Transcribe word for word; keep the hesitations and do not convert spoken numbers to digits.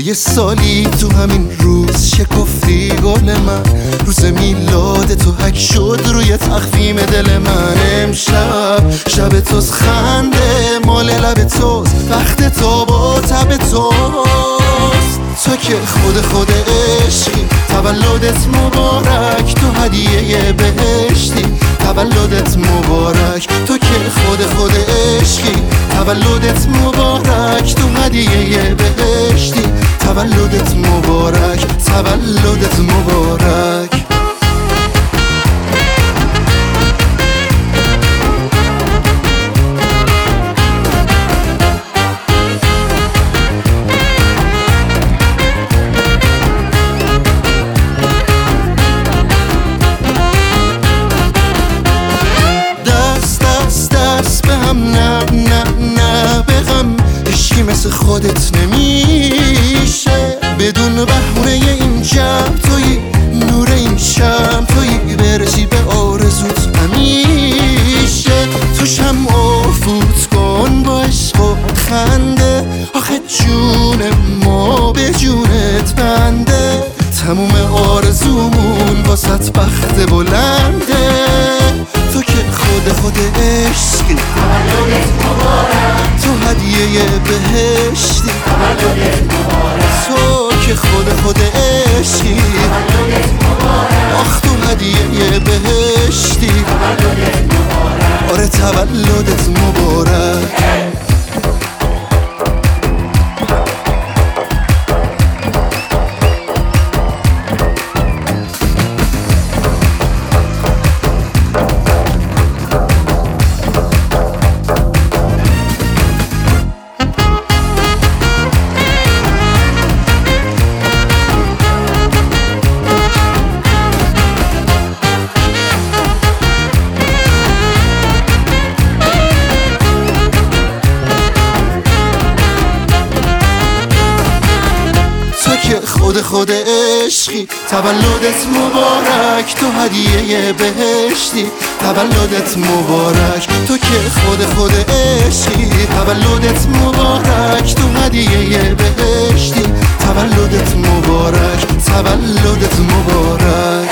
یه سالی تو همین روز شکفتی گل من، روز میلاد تو حک شد روی تخفیم دل من. امشب شب توست، خنده مال لب توست، وقت تو با تب توست. تو که خود خود عشقی، تولدت مبارک، تو هدیه بهشتی، تولدت مبارک. تو که خود خود عشقی، تولدت مبارک، تو هدیه بهشتی، تولدت مبارک، تولدت مبارک. مثل خودت نمیشه بدون بهونه این جمع، توی نور این شم، توی برسی به آرزوت همیشه. تو شمع و فوت کن با عشق و خنده، آخه جون ما به جونت بنده. تموم آرزومون واسط بخت بلنده. تو که خود خود عشقی، تولدت مبارک، تو هدیه بهشتی، تولدت مبارک. تو که خود خود عشقی، تولدت مبارک، آخ تو هدیه بهشتی، تولدت مبارک. آره تولدت مبارک. خود خود عشقی، تولدت مبارک، تو هدیه بهشتی، تولدت مبارک. تو که خود خود عشقی، تولدت مبارک، تو هدیه بهشتی، تولدت مبارک، تولدت مبارک.